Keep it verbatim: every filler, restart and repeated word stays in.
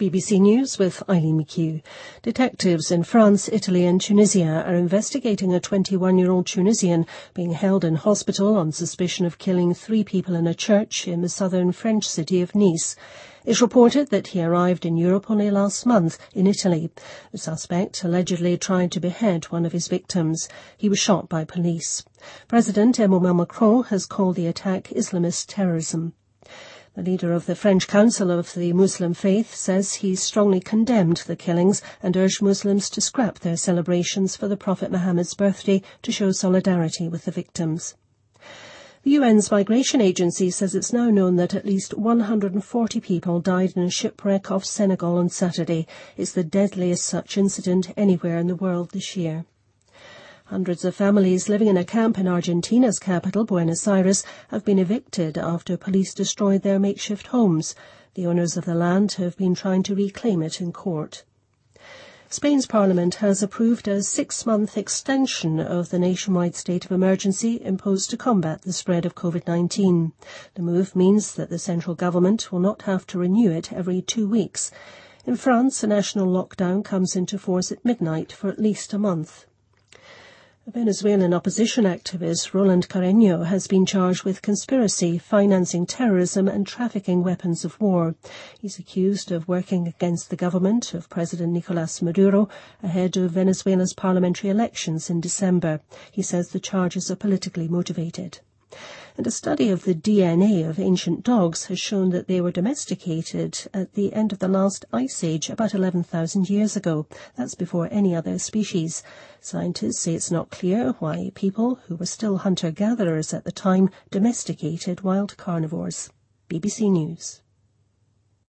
B B C News with Eileen McHugh. Detectives in France, Italy and Tunisia are investigating a twenty-one-year-old Tunisian being held in hospital on suspicion of killing three people in a church in the southern French city of Nice. It's reported that he arrived in Europe only last month in Italy. The suspect allegedly tried to behead one of his victims. He was shot by police. President Emmanuel Macron has called the attack Islamist terrorism. The leader of the French Council of the Muslim Faith says he strongly condemned the killings and urged Muslims to scrap their celebrations for the Prophet Muhammad's birthday to show solidarity with the victims. The U N's Migration Agency says it's now known that at least one hundred forty people died in a shipwreck off Senegal on Saturday. It's the deadliest such incident anywhere in the world this year. Hundreds of families living in a camp in Argentina's capital, Buenos Aires, have been evicted after police destroyed their makeshift homes. The owners of the land have been trying to reclaim it in court. Spain's parliament has approved a six-month extension of the nationwide state of emergency imposed to combat the spread of COVID nineteen. The move means that the central government will not have to renew it every two weeks. In France, a national lockdown comes into force at midnight for at least a month. A Venezuelan opposition activist, Roland Carreño, has been charged with conspiracy, financing terrorism and trafficking weapons of war. He's accused of working against the government of President Nicolás Maduro ahead of Venezuela's parliamentary elections in December. He says the charges are politically motivated. And a study of the D N A of ancient dogs has shown that they were domesticated at the end of the last ice age about eleven thousand years ago. That's before any other species. Scientists say it's not clear why people who were still hunter-gatherers at the time domesticated wild carnivores. B B C News.